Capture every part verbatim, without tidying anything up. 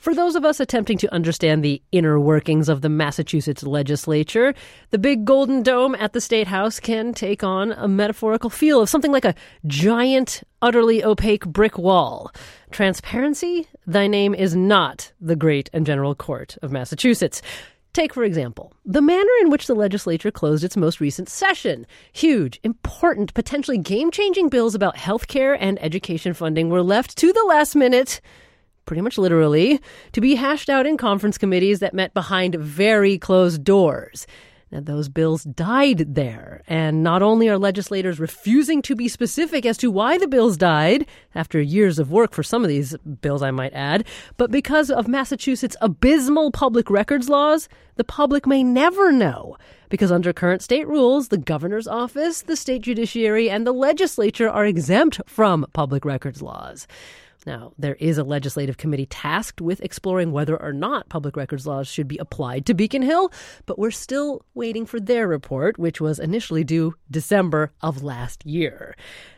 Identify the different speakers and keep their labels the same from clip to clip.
Speaker 1: For those of us attempting to understand the inner workings of the Massachusetts legislature, the big golden dome at the State House can take on a metaphorical feel of something like a giant, utterly opaque brick wall. Transparency? Thy name is not the Great and General Court of Massachusetts. Take, for example, the manner in which the legislature closed its most recent session. Huge, important, potentially game-changing bills about health care and education funding were left to the last minute, pretty much literally, to be hashed out in conference committees that met behind very closed doors. Now, those bills died there, and not only are legislators refusing to be specific as to why the bills died, after years of work for some of these bills, I might add, but because of Massachusetts' abysmal public records laws, the public may never know. Because under current state rules, the governor's office, the state judiciary, and the legislature are exempt from public records laws. Now, there is a legislative committee tasked with exploring whether or not public records laws should be applied to Beacon Hill, but we're still waiting for their report, which was initially due December of last year.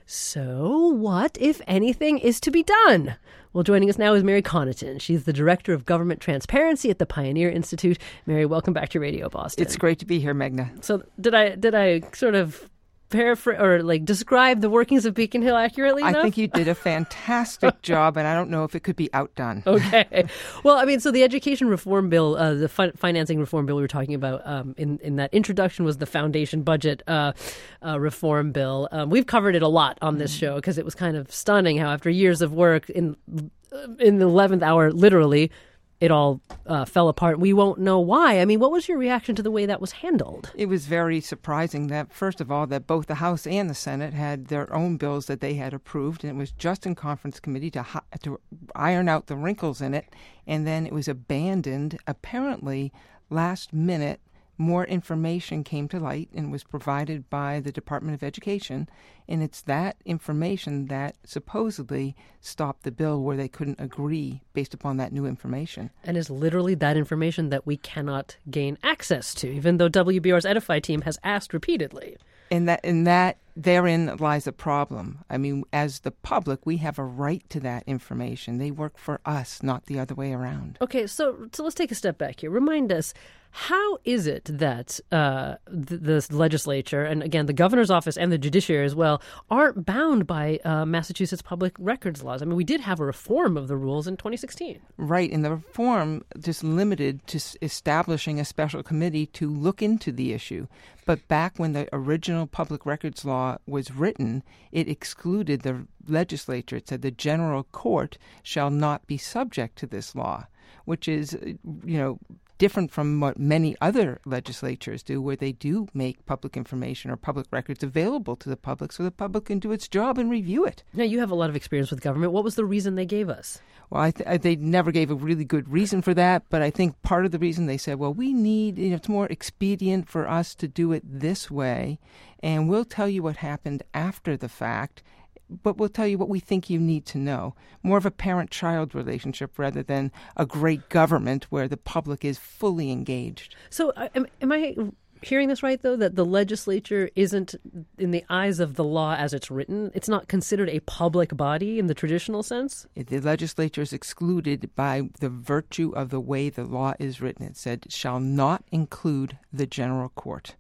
Speaker 1: So what, if anything, is to be done? Well, joining us now is Mary Connaughton. She's the Director of Government Transparency at the Pioneer Institute. Mary, welcome back to Radio Boston.
Speaker 2: It's great to be here, Meghna.
Speaker 1: So did I did I sort of paraphrase or like describe the workings of Beacon Hill accurately enough?
Speaker 2: I think you did a fantastic job, and I don't know if it could be outdone.
Speaker 1: Okay. Well, I mean, so the education reform bill, uh, the fi- financing reform bill we were talking about um, in, in that introduction was the foundation budget uh, uh, reform bill. Um, we've covered it a lot on this show because it was kind of stunning how after years of work in in the eleventh hour, literally, it all uh, fell apart. We won't know why. I mean, what was your reaction to the way that was handled?
Speaker 2: It was very surprising that, first of all, that both the House and the Senate had their own bills that they had approved, and it was just in conference committee to, to iron out the wrinkles in it, and then it was abandoned. Apparently, last minute, more information came to light and was provided by the Department of Education, and it's that information that supposedly stopped the bill where they couldn't agree based upon that new information.
Speaker 1: And is literally that information that we cannot gain access to, even though W B R's Edify team has asked repeatedly.
Speaker 2: And that, and that therein lies a problem. I mean, as the public, we have a right to that information. They work for us, not the other way around.
Speaker 1: Okay, so so let's take a step back here. Remind us, how is it that uh, the, the legislature, and again, the governor's office and the judiciary as well, aren't bound by uh, Massachusetts public records laws? I mean, we did have a reform of the rules in twenty sixteen.
Speaker 2: Right, and the reform just limited to s- establishing a special committee to look into the issue. But back when the original public records law was written, it excluded the legislature. It said the general court shall not be subject to this law, which is, you know, different from what many other legislatures do, where they do make public information or public records available to the public so the public can do its job and review it.
Speaker 1: Now, you have a lot of experience with government. What was the reason they gave us?
Speaker 2: Well, I th- they never gave a really good reason for that, but I think part of the reason they said, well, we need, you know, it's more expedient for us to do it this way, and we'll tell you what happened after the fact, but we'll tell you what we think you need to know. More of a parent-child relationship rather than a great government where the public is fully engaged.
Speaker 1: So uh, am, am I hearing this right, though, that the legislature isn't, in the eyes of the law as it's written, it's not considered a public body in the traditional sense?
Speaker 2: The legislature is excluded by the virtue of the way the law is written. It said, shall not include the general court.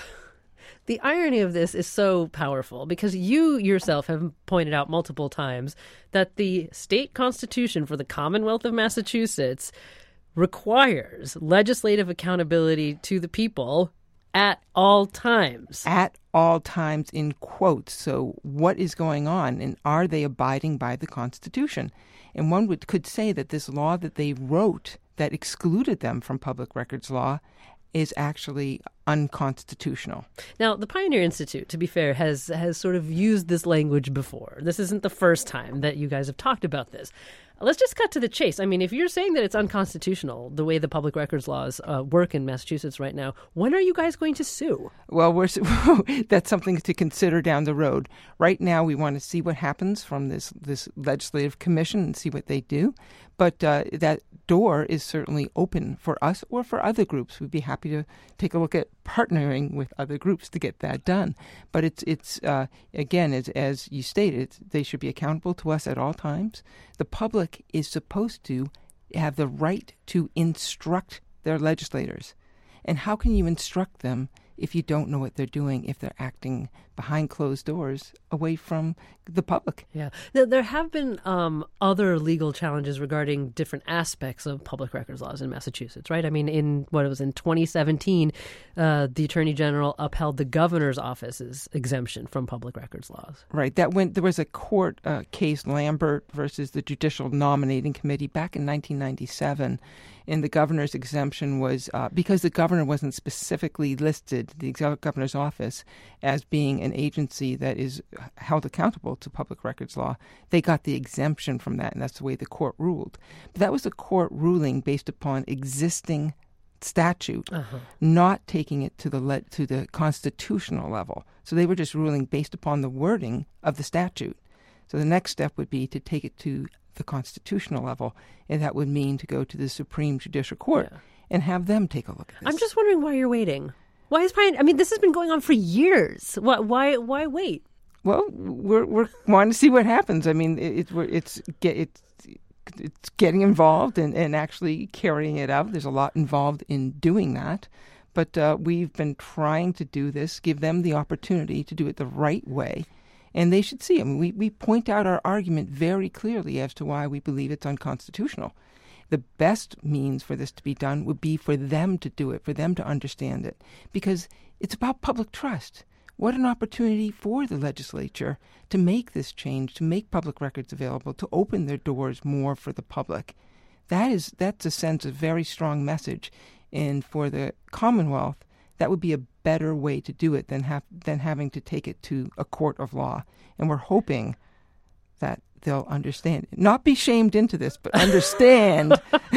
Speaker 1: The irony of this is so powerful because you yourself have pointed out multiple times that the state constitution for the Commonwealth of Massachusetts requires legislative accountability to the people at all times.
Speaker 2: At all times in quotes. So what is going on, and are they abiding by the Constitution? And one would could say that this law that they wrote that excluded them from public records law is actually unconstitutional.
Speaker 1: Now, the Pioneer Institute, to be fair, has has sort of used this language before. This isn't the first time that you guys have talked about this. Let's just cut to the chase. I mean, if you're saying that it's unconstitutional, the way the public records laws uh, work in Massachusetts right now, when are you guys going to sue?
Speaker 2: Well, we're, that's something to consider down the road. Right now, we want to see what happens from this, this legislative commission and see what they do. But uh, that door is certainly open for us or for other groups. We'd be happy to take a look at partnering with other groups to get that done. But it's, it's uh, again, as, as you stated, they should be accountable to us at all times. The public is supposed to have the right to instruct their legislators. And how can you instruct them if you don't know what they're doing, if they're acting behind closed doors away from the public?
Speaker 1: Yeah. Now, there have been um, other legal challenges regarding different aspects of public records laws in Massachusetts, right? I mean, in what it was in twenty seventeen, uh, the Attorney General upheld the governor's office's exemption from public records laws.
Speaker 2: Right. That went. There was a court uh, case, Lambert versus the Judicial Nominating Committee, back in nineteen ninety-seven. And the governor's exemption was uh, because the governor wasn't specifically listed, the governor's office, as being an agency that is held accountable to public records law. They got the exemption from that, and that's the way the court ruled. But that was a court ruling based upon existing statute, uh-huh. not taking it to the le- to the constitutional level. So they were just ruling based upon the wording of the statute. So the next step would be to take it to the constitutional level, and that would mean to go to the Supreme Judicial Court yeah. and have them take a look at this.
Speaker 1: I'm just wondering why you're waiting. Why is Brian? I mean, this has been going on for years. Why? Why, why wait?
Speaker 2: Well, we're we're wanting to see what happens. I mean, it, it, it's it's it's getting involved and, and actually carrying it out. There's a lot involved in doing that, but uh, we've been trying to do this, give them the opportunity to do it the right way. And they should see. I mean, we, we point out our argument very clearly as to why we believe it's unconstitutional. The best means for this to be done would be for them to do it, for them to understand it, because it's about public trust. What an opportunity for the legislature to make this change, to make public records available, to open their doors more for the public. That is, that's a sense of very strong message. And for the Commonwealth, that would be a better way to do it than have, than having to take it to a court of law. And we're hoping that they'll understand, not be shamed into this, but understand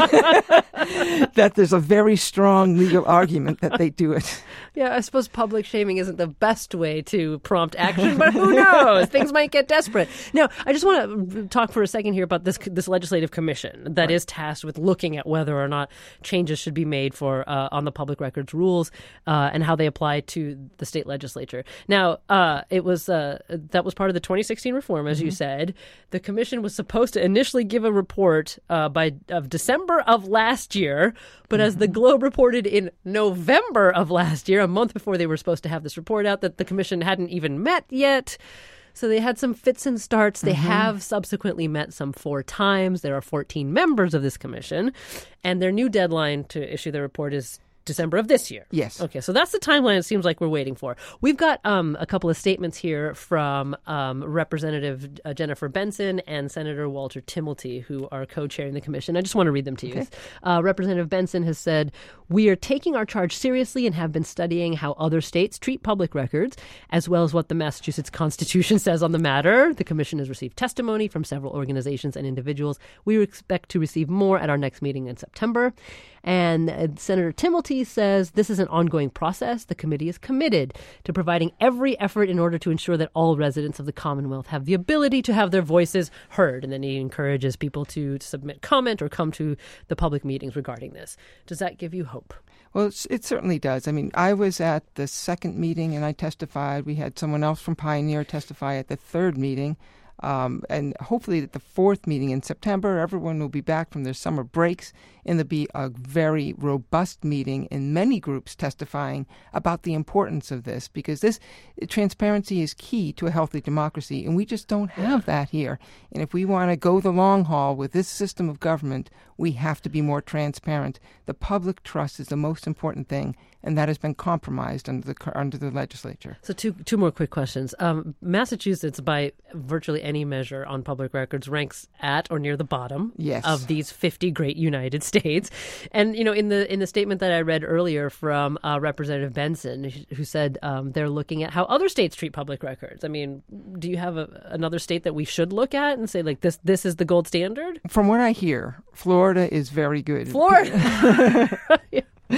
Speaker 2: that there's a very strong legal argument that they do it.
Speaker 1: Yeah, I suppose public shaming isn't the best way to prompt action, but who knows? Things might get desperate. Now, I just want to talk for a second here about this this legislative commission that right. is tasked with looking at whether or not changes should be made for uh, on the public records rules uh, and how they apply to the state legislature. Now, uh, it was uh, that was part of the twenty sixteen reform, as mm-hmm. you said. The commission was supposed to initially give a report uh, by of December of last year, but mm-hmm. as the Globe reported in November of last year, a month before they were supposed to have this report out, that the commission hadn't even met yet. So they had some fits and starts. They mm-hmm. have subsequently met some four times. There are fourteen members of this commission, and their new deadline to issue their report is December of this year.
Speaker 2: Yes.
Speaker 1: Okay, so that's the timeline it seems like we're waiting for. We've got um, a couple of statements here from um, Representative uh, Jennifer Benson and Senator Walter Timilty, who are co-chairing the commission. I just want to read them to you. Okay. Uh, Representative Benson has said, "We are taking our charge seriously and have been studying how other states treat public records, as well as what the Massachusetts Constitution says on the matter. The commission has received testimony from several organizations and individuals. We expect to receive more at our next meeting in September." And uh, Senator Timilty says this is an ongoing process. The committee is committed to providing every effort in order to ensure that all residents of the Commonwealth have the ability to have their voices heard. And then he encourages people to submit comment or come to the public meetings regarding this. Does that give you hope?
Speaker 2: Well, it's, it certainly does. I mean, I was at the second meeting and I testified. We had someone else from Pioneer testify at the third meeting. Um, and hopefully at the fourth meeting in September, everyone will be back from their summer breaks, and there'll be a very robust meeting and many groups testifying about the importance of this, because this transparency is key to a healthy democracy, and we just don't have that here. And if we want to go the long haul with this system of government, we have to be more transparent. The public trust is the most important thing, and that has been compromised under the under the legislature.
Speaker 1: So two two more quick questions. Um, Massachusetts, by virtually any measure on public records, ranks at or near the bottom
Speaker 2: yes.
Speaker 1: of these fifty great United States. And you know, in the in the statement that I read earlier from uh, Representative Benson, who said um, they're looking at how other states treat public records. I mean, do you have a, another state that we should look at and say, like, this this is the gold standard?
Speaker 2: From what I hear, Florida is very good.
Speaker 1: Florida. Yeah.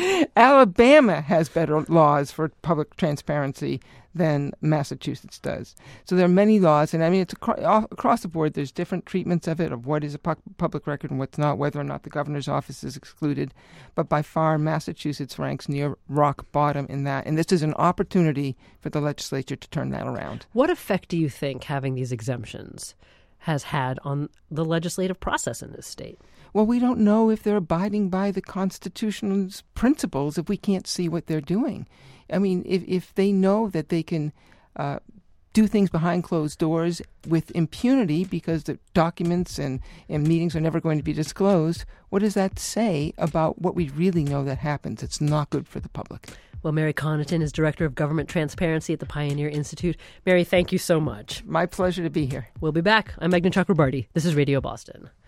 Speaker 2: Alabama has better laws for public transparency than Massachusetts does. So there are many laws, and I mean, it's across, across the board. There's different treatments of it, of what is a pu- public record and what's not, whether or not the governor's office is excluded. But by far, Massachusetts ranks near rock bottom in that. And this is an opportunity for the legislature to turn that around.
Speaker 1: What effect do you think having these exemptions has had on the legislative process in this state?
Speaker 2: Well, we don't know if they're abiding by the Constitution's principles if we can't see what they're doing. I mean, if, if they know that they can uh, do things behind closed doors with impunity because the documents and, and meetings are never going to be disclosed, what does that say about what we really know that happens? It's not good for the public.
Speaker 1: Well, Mary Connaughton is Director of Government Transparency at the Pioneer Institute. Mary, thank you so much.
Speaker 2: My pleasure to be here.
Speaker 1: We'll be back. I'm Meghna Chakrabarti. This is Radio Boston.